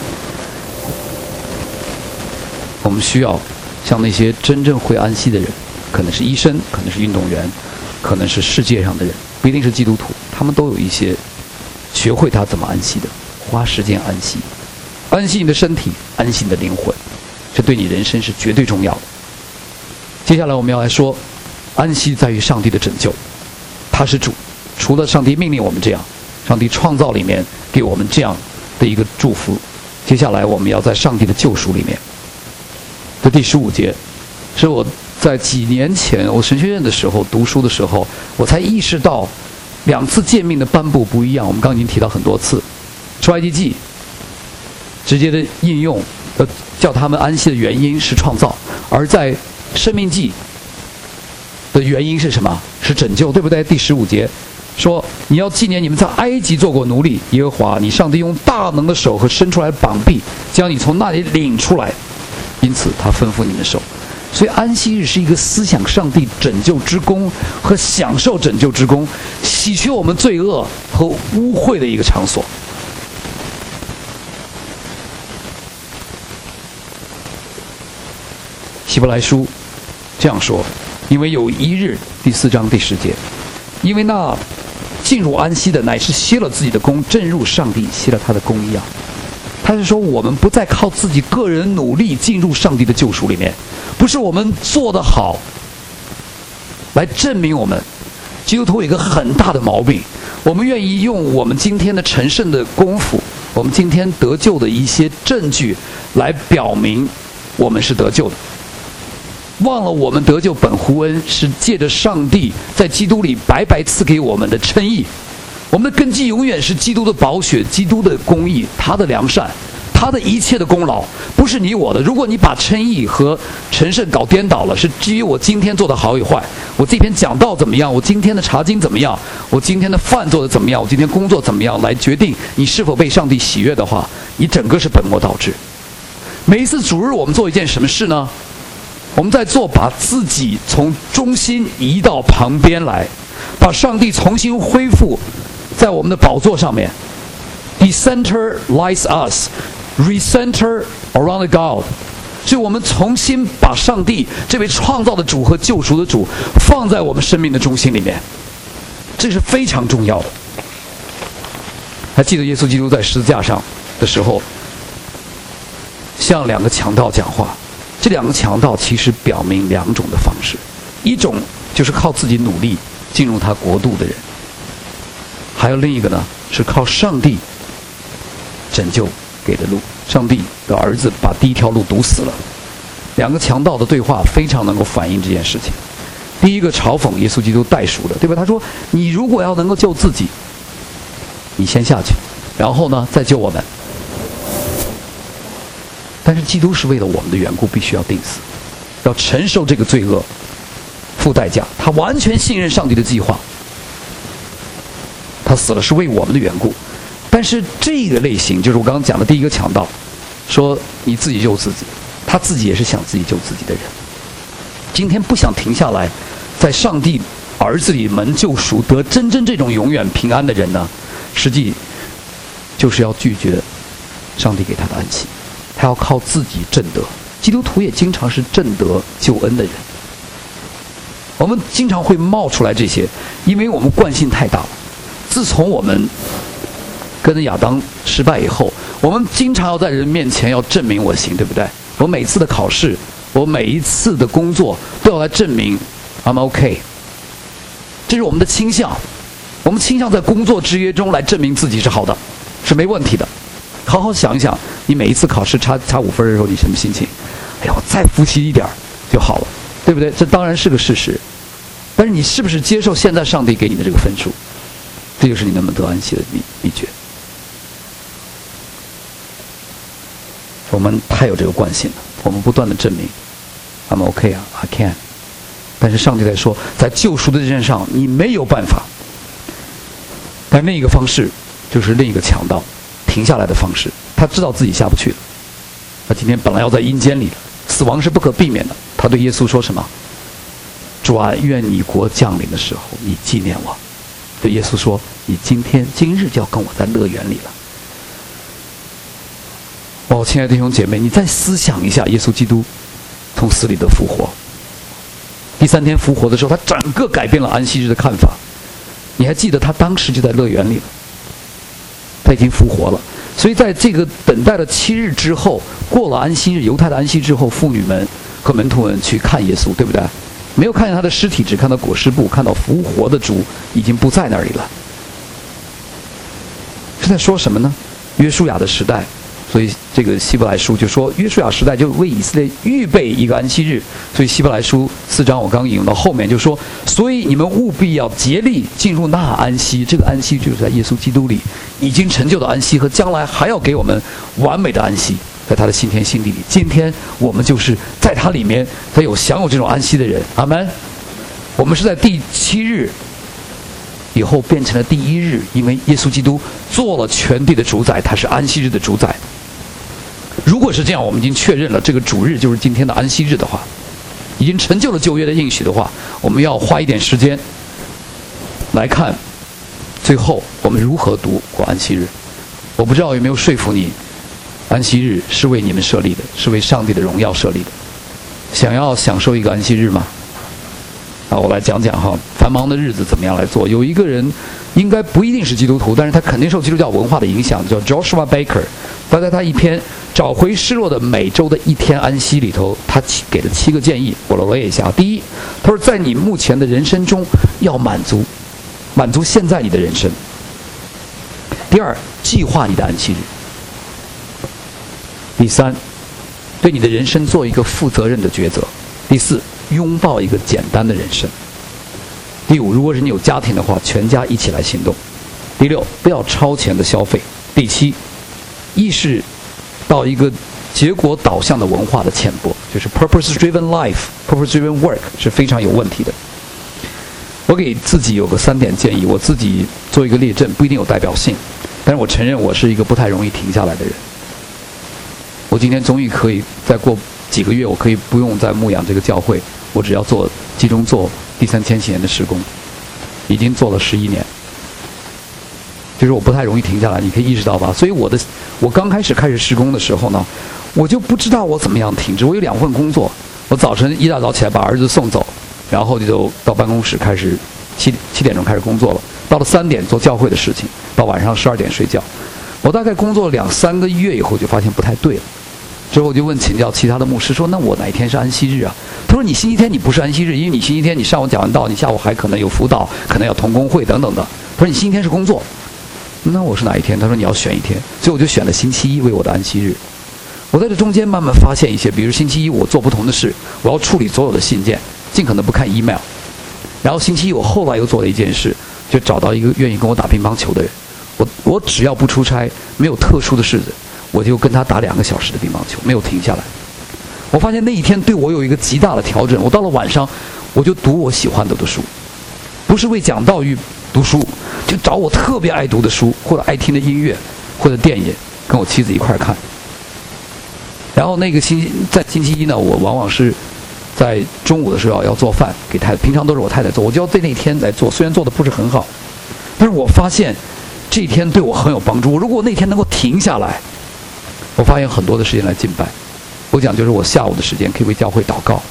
Speaker 1: 我们需要像那些真正会安息的人，可能是医生，可能是运动员，可能是世界上的人，不一定是基督徒，他们都有一些学会他怎么安息的，花时间安息，安息你的身体，安息你的灵魂，这对你人生是绝对重要的。接下来我们要来说，安息在于上帝的拯救，他是主。除了上帝命令我们这样，上帝创造里面给我们这样的一个祝福。接下来我们要在上帝的救赎里面，这第十五节是我在几年前我神学院的时候读书的时候，我才意识到两次诫命的颁布不一样。我们刚刚已经提到很多次，出埃及记直接的应用呃叫他们安息的原因是创造，而在申命记的原因是什么？是拯救，对不对？第十五节说，你要纪念你们在埃及做过奴隶，耶和华你上帝用大能的手和伸出来的膀臂将你从那里领出来，因此他吩咐你们守。所以安息日是一个思想上帝拯救之功和享受拯救之功，洗去我们罪恶和污秽的一个场所。希伯来书这样说，因为有一日，第四章第十节，因为那进入安息的乃是歇了自己的功，正如上帝歇了他的功一样。他是说我们不再靠自己个人努力进入上帝的救赎里面，不是我们做得好来证明我们。基督徒有一个很大的毛病，我们愿意用我们今天的成圣的功夫，我们今天得救的一些证据来表明我们是得救的，忘了我们得救本乎恩，是借着上帝在基督里白白赐给我们的称义。我们的根基永远是基督的宝血，基督的公义，他的良善，他的一切的功劳，不是你我的。如果你把称义和成圣搞颠倒了，是基于我今天做的好与坏，我这篇讲道怎么样，我今天的查经怎么样，我今天的饭做的怎么样，我今天工作怎么样，来决定你是否被上帝喜悦的话，你整个是本末倒置。每一次主日我们做一件什么事呢？我们在做把自己从中心移到旁边来，把上帝重新恢复在我们的宝座上面。Decenter lies us, recenter around God。所以我们重新把上帝这位创造的主和救赎的主放在我们生命的中心里面，这是非常重要的。还记得耶稣基督在十字架上的时候，向两个强盗讲话。这两个强盗其实表明两种的方式，一种就是靠自己努力进入他国度的人，还有另一个呢是靠上帝拯救给的路。上帝的儿子把第一条路堵死了。两个强盗的对话非常能够反映这件事情。第一个嘲讽耶稣基督代赎的，对吧？他说你如果要能够救自己，你先下去，然后呢再救我们。但是基督是为了我们的缘故必须要钉死，要承受这个罪恶，付代价。他完全信任上帝的计划，他死了是为我们的缘故。但是这个类型就是我刚刚讲的第一个强盗，说你自己救自己，他自己也是想自己救自己的人。今天不想停下来在上帝儿子里门救赎得真正这种永远平安的人呢，实际就是要拒绝上帝给他的安息，他要靠自己挣得。基督徒也经常是挣得救恩的人，我们经常会冒出来这些，因为我们惯性太大了。自从我们跟跟着亚当失败以后，我们经常要在人面前要证明我行，对不对？我每次的考试，我每一次的工作都要来证明 I'm OK。这是我们的倾向，我们倾向在工作制约中来证明自己是好的，是没问题的。好好想一想，你每一次考试差差五分的时候，你什么心情？哎呀，我再复习一点就好了，对不对？这当然是个事实，但是你是不是接受现在上帝给你的这个分数？这就是你能不能得安息的秘秘诀。我们太有这个惯性了，我们不断的证明 I'm OK 啊 I can， 但是上帝在说，在救赎的这件上你没有办法。但另一个方式就是另一个强盗停下来的方式，他知道自己下不去了，他今天本来要在阴间里的，死亡是不可避免的。他对耶稣说什么？主啊，愿你国降临的时候，你纪念我。对耶稣说，你今天今日就要跟我在乐园里了。哦，亲爱的弟兄姐妹，你再思想一下，耶稣基督从死里的复活，第三天复活的时候，他整个改变了安息日的看法。你还记得他当时就在乐园里了，他已经复活了。所以在这个等待了七日之后，过了安息日，犹太的安息之后，妇女们和门徒们去看耶稣，对不对？没有看见他的尸体，只看到裹尸布，看到复活的主已经不在那里了。是在说什么呢？约书亚的时代，所以这个希伯来书就说，约书亚时代就为以色列预备一个安息日。所以希伯来书四章我刚引用到后面就说，所以你们务必要竭力进入那安息。这个安息就是在耶稣基督里已经成就的安息，和将来还要给我们完美的安息，在他的新天新地里。今天我们就是在他里面才有享有这种安息的人。阿们。我们是在第七日以后变成了第一日，因为耶稣基督做了全地的主宰，他是安息日的主宰。如果是这样，我们已经确认了这个主日就是今天的安息日的话，已经成就了旧约的应许的话，我们要花一点时间来看最后我们如何读过安息日。我不知道有没有说服你，安息日是为你们设立的，是为上帝的荣耀设立的。想要享受一个安息日吗？啊，我来讲讲哈，繁忙的日子怎么样来做。有一个人应该不一定是基督徒，但是他肯定受基督教文化的影响，叫 Joshua Baker。他在他一篇《找回失落的每周的一天安息》里头，他给了七个建议，我罗列一下。第一，他说在你目前的人生中要满足，满足现在你的人生。第二，计划你的安息日。第三，对你的人生做一个负责任的抉择。第四，拥抱一个简单的人生。第五，如果是你有家庭的话，全家一起来行动。第六，不要超前的消费。第七，意识到一个结果导向的文化的浅薄，就是 purpose-driven life、purpose-driven work 是非常有问题的。我给自己有个三点建议，我自己做一个列阵，不一定有代表性，但是我承认我是一个不太容易停下来的人。我今天终于可以再过几个月，我可以不用再牧养这个教会，我只要做集中做第三千禧年的事工，已经做了十一年。就是我不太容易停下来，你可以意识到吧？所以我的我刚开始开始施工的时候呢，我就不知道我怎么样停止。我有两份工作，我早晨一大早起来把儿子送走，然后就到办公室开始七七点钟开始工作了，到了三点做教会的事情，到晚上十二点睡觉。我大概工作两三个月以后就发现不太对了，之后我就问请教其他的牧师说，那我哪一天是安息日啊？他说你星期天你不是安息日，因为你星期天你上午讲完道，你下午还可能有辅导，可能要同工会等等的。他说你星期天是工作。那我是哪一天？他说你要选一天，所以我就选了星期一为我的安息日。我在这中间慢慢发现一些，比如星期一我做不同的事，我要处理所有的信件，尽可能不看 email。然后星期一我后来又做了一件事，就找到一个愿意跟我打乒乓球的人，我我只要不出差，没有特殊的事子，我就跟他打两个小时的乒乓球，没有停下来。我发现那一天对我有一个极大的调整。我到了晚上，我就读我喜欢读的书，不是为讲道与读书，就找我特别爱读的书，或者爱听的音乐，或者电影，跟我妻子一块看。然后那个星期在星期一呢，我往往是在中午的时候要做饭给太太，平常都是我太太做，我就要在那天来做，虽然做的不是很好，但是我发现这一天对我很有帮助。如果我那天能够停下来，我发现很多的时间来敬拜。我讲就是我下午的时间可以为教会祷告，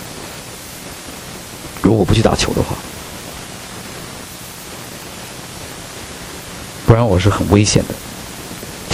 Speaker 1: 如果我不去打球的话，不然我是很危险的。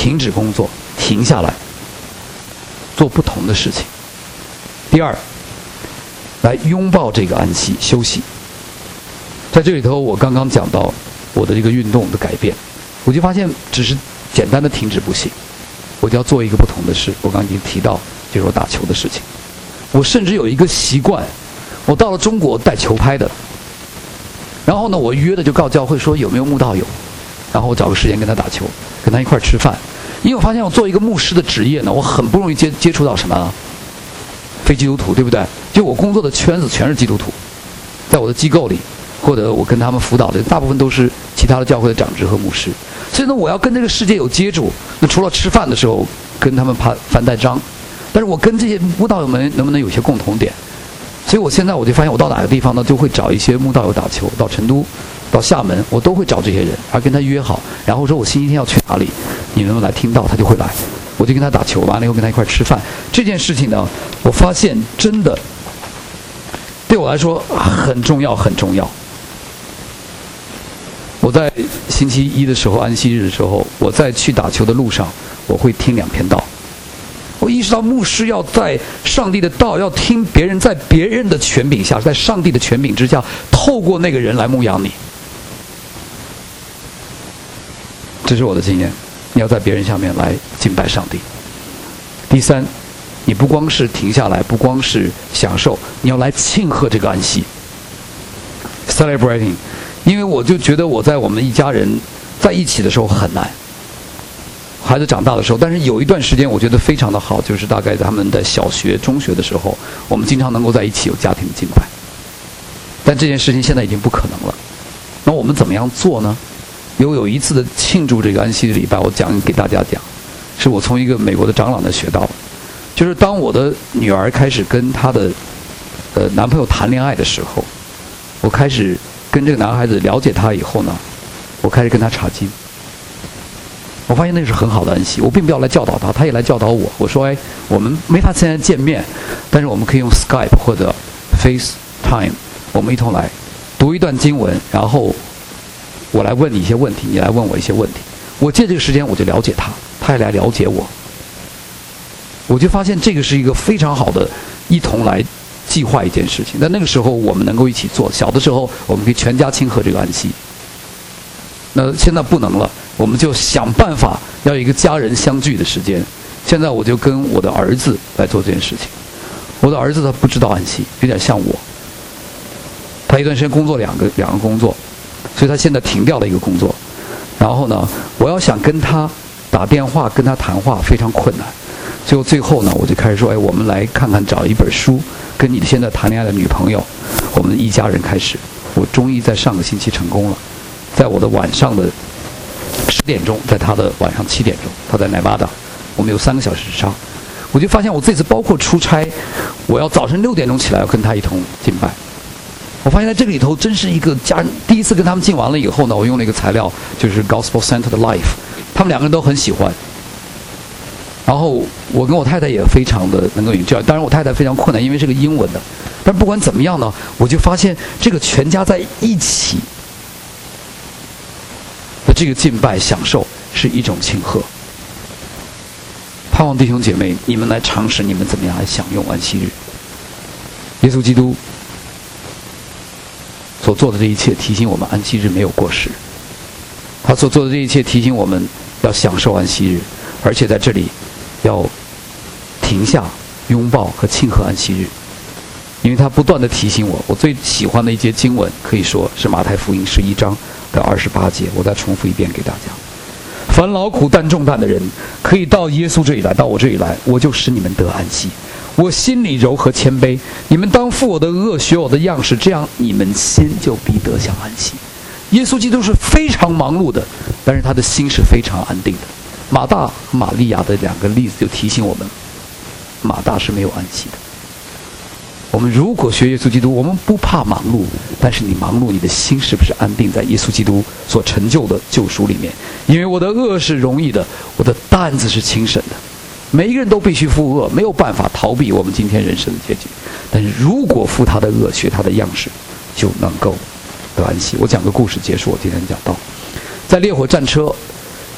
Speaker 1: 停止工作，停下来，做不同的事情。第二，来拥抱这个安息休息。在这里头，我刚刚讲到我的这个运动的改变，我就发现只是简单的停止不行，我就要做一个不同的事。我刚刚已经提到，就是我打球的事情。我甚至有一个习惯，我到了中国带球拍的，然后呢，我约的就告教会说有没有慕道友，然后我找个时间跟他打球，跟他一块吃饭。因为我发现我做一个牧师的职业呢，我很不容易接接触到什么啊，非基督徒，对不对？就我工作的圈子全是基督徒，在我的机构里，或者我跟他们辅导的大部分都是其他的教会的长执和牧师，所以呢，我要跟这个世界有接触。那除了吃饭的时候跟他们攀翻带章，但是我跟这些慕道友们能不能有些共同点？所以我现在我就发现，我到哪个地方呢，就会找一些慕道友打球，到成都、到厦门，我都会找这些人，而跟他约好，然后说我星期天要去哪里，你能不能来听到？他就会来，我就跟他打球，完了以后跟他一块吃饭。这件事情呢，我发现真的对我来说很重要，很重要。我在星期一的时候，安息日的时候，我在去打球的路上，我会听两篇道。我意识到牧师要在上帝的道，要听别人在别人的权柄下，在上帝的权柄之下，透过那个人来牧养你。这是我的经验，你要在别人下面来敬拜上帝。第三，你不光是停下来，不光是享受，你要来庆贺这个安息 ，celebrating。因为我就觉得我在我们一家人在一起的时候很难。孩子长大的时候，但是有一段时间我觉得非常的好，就是大概他们在小学、中学的时候，我们经常能够在一起有家庭的敬拜。但这件事情现在已经不可能了。那我们怎么样做呢？有有一次的庆祝这个安息的礼拜，我讲给大家讲，是我从一个美国的长老那学到的，就是当我的女儿开始跟她的呃男朋友谈恋爱的时候，我开始跟这个男孩子了解他以后呢，我开始跟他查经。我发现那是很好的安息，我并不要来教导他，他也来教导我。我说，哎，我们没法现在见面，但是我们可以用 Skype 或者 FaceTime， 我们一同来读一段经文，然后我来问你一些问题，你来问我一些问题。我借这个时间我就了解他，他也来了解我。我就发现这个是一个非常好的一同来计划一件事情。但那个时候我们能够一起做，小的时候我们可以全家庆贺这个安息。那现在不能了，我们就想办法要有一个家人相聚的时间。现在我就跟我的儿子来做这件事情。我的儿子他不知道安息，有点像我。他一段时间工作两个两个工作，所以他现在停掉了一个工作。然后呢，我要想跟他打电话跟他谈话非常困难。最后最后呢，我就开始说，哎，我们来看看找一本书，跟你现在谈恋爱的女朋友，我们一家人开始。我终于在上个星期成功了。在我的晚上的十点钟，在他的晚上七点钟，他在内华达，我们有三个小时时差。我就发现我这次包括出差，我要早晨六点钟起来要跟他一同敬拜。我发现在这个里头真是一个家人。第一次跟他们敬完了以后呢，我用了一个材料，就是 Gospel Centered Life， 他们两个人都很喜欢。然后我跟我太太也非常的能够 enjoy， 当然我太太非常困难，因为是个英文的。但不管怎么样呢，我就发现这个全家在一起的这个敬拜享受是一种庆贺。盼望弟兄姐妹，你们来尝试你们怎么样来享用安息日。耶稣基督所做的这一切提醒我们安息日没有过时，他所做的这一切提醒我们要享受安息日，而且在这里要停下拥抱和庆贺安息日。因为他不断地提醒我，我最喜欢的一节经文可以说是马太福音十一章的二十八节，我再重复一遍给大家。凡劳苦担重担的人，可以到耶稣这里来，到我这里来，我就使你们得安息。我心里柔和谦卑，你们当负我的恶，学我的样式，这样你们心就必得享安息。耶稣基督是非常忙碌的，但是他的心是非常安定的。马大和玛利亚的两个例子就提醒我们，马大是没有安息的。我们如果学耶稣基督，我们不怕忙碌，但是你忙碌，你的心是不是安定在耶稣基督所成就的救赎里面？因为我的恶是容易的，我的担子是轻省的。每一个人都必须负恶，没有办法逃避我们今天人生的结局。但是如果负他的恶，学他的样式，就能够得安息。我讲个故事结束我今天讲到，在烈火战车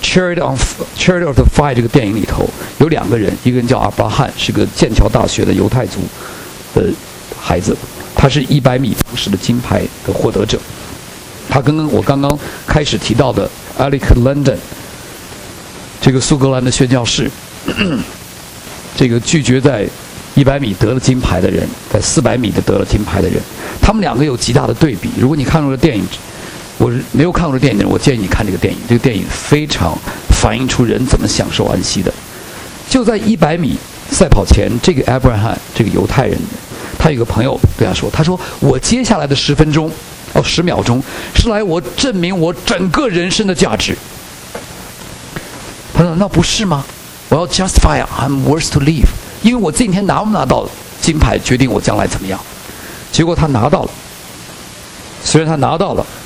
Speaker 1: Chariot on Chariot of the Fire 这个电影里头有两个人，一个人叫阿伯拉罕，是个剑桥大学的犹太族的孩子，他是一百米当时的金牌的获得者。他跟我刚刚开始提到的 Alec London 这个苏格兰的宣教士，这个拒绝在一百米得了金牌的人，在四百米的得了金牌的人，他们两个有极大的对比。如果你看过这电影，我没有看过这电影的人，我建议你看这个电影。这个电影非常反映出人怎么享受安息的。就在一百米赛跑前，这个 Abraham 这个犹太人，他有个朋友对他说：“他说我接下来的十分钟，哦十秒钟，是来我证明我整个人生的价值。”他说：“那不是吗？我要 justify I'm worth to live， 因为我今天拿不拿到金牌，决定我将来怎么样。”结果他拿到了，虽然他拿到了。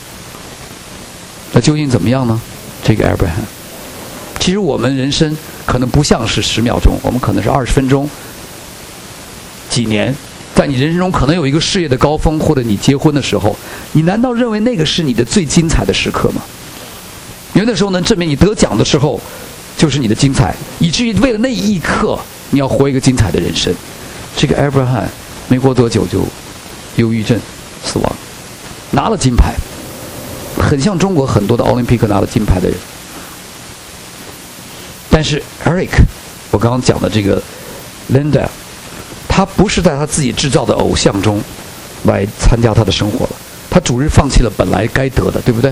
Speaker 1: 那究竟怎么样呢？这个 Abraham， 其实我们人生可能不像是十秒钟，我们可能是二十分钟、几年，在你人生中可能有一个事业的高峰，或者你结婚的时候，你难道认为那个是你的最精彩的时刻吗？因为那时候能证明你得奖的时候，就是你的精彩，以至于为了那一刻，你要活一个精彩的人生。这个 Abraham 没过多久就忧郁症死亡，拿了金牌。很像中国很多的奥林匹克拿了金牌的人，但是 Eric， 我刚刚讲的这个 Linda， 他不是在他自己制造的偶像中来参加他的生活了，他主日放弃了本来该得的，对不对？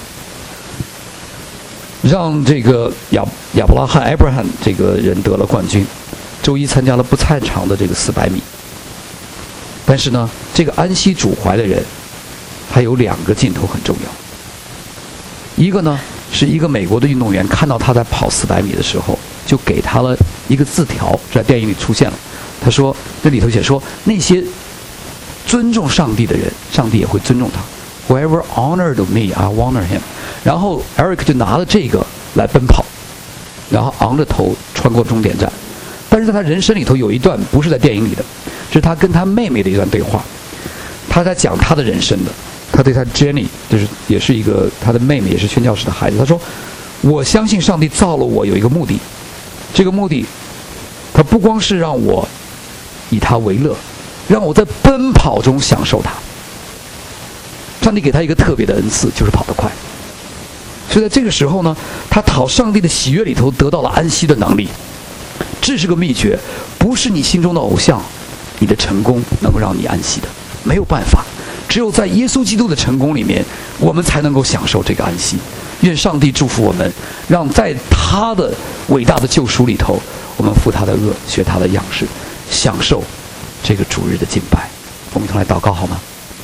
Speaker 1: 让这个亚亚伯拉罕 Abraham 这个人得了冠军，周一参加了不擅长的这个四百米，但是呢，这个安息主怀的人，还有两个镜头很重要。一个呢，是一个美国的运动员看到他在跑四百米的时候，就给他了一个字条，在电影里出现了。他说，那里头写说，那些尊重上帝的人，上帝也会尊重他。Whoever honored me, I honor him。然后 Eric 就拿了这个来奔跑，然后昂着头穿过终点站。但是在他人生里头有一段不是在电影里的，这是他跟他妹妹的一段对话，他在讲他的人生的。他对他 Jenny 就是也是一个他的妹妹，也是宣教士的孩子。他说：“我相信上帝造了我有一个目的，这个目的，他不光是让我以他为乐，让我在奔跑中享受他。上帝给他一个特别的恩赐，就是跑得快。所以在这个时候呢，他讨上帝的喜悦里头得到了安息的能力。这是个秘诀，不是你心中的偶像，你的成功能够让你安息的，没有办法。”只有在耶稣基督的成功里面，我们才能够享受这个安息。愿上帝祝福我们，让在他的伟大的救赎里头，我们负他的恶，学他的样式，享受这个主日的敬拜。我们一同来祷告好吗？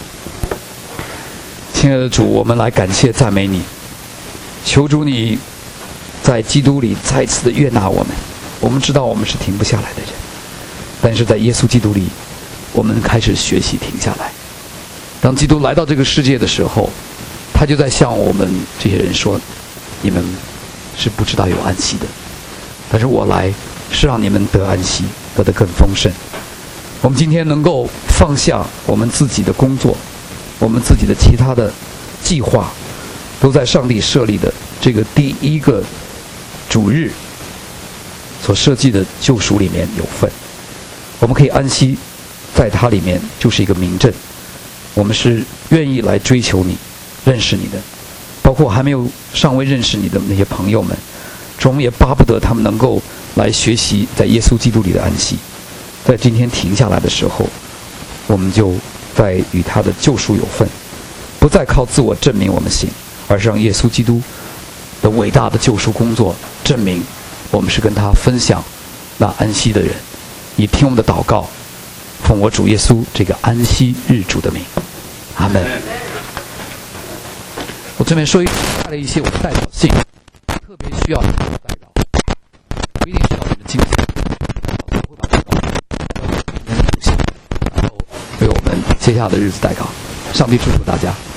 Speaker 1: 亲爱的主，我们来感谢赞美你，求主你在基督里再次的悦纳我们。我们知道我们是停不下来的人，但是在耶稣基督里，我们开始学习停下来。当基督来到这个世界的时候，他就在向我们这些人说：“你们是不知道有安息的，但是我来是让你们得安息，得得更丰盛。”我们今天能够放下我们自己的工作，我们自己的其他的计划，都在上帝设立的这个第一个主日所设计的救赎里面有份。我们可以安息在它里面，就是一个明证。我们是愿意来追求你，认识你的，包括还没有尚未认识你的那些朋友们，我们也巴不得他们能够来学习在耶稣基督里的安息。在今天停下来的时候，我们就在与他的救赎有份，不再靠自我证明我们信，而是让耶稣基督的伟大的救赎工作证明我们是跟他分享那安息的人。你听我们的祷告，奉我主耶稣这个安息日主的名，阿门。我这边说一带了一些我的代表性，特别需要你的代表，不一定需要你的金钱，我会把代表今天的东西，然后为我们接下来的日子代祷。上帝祝福大家。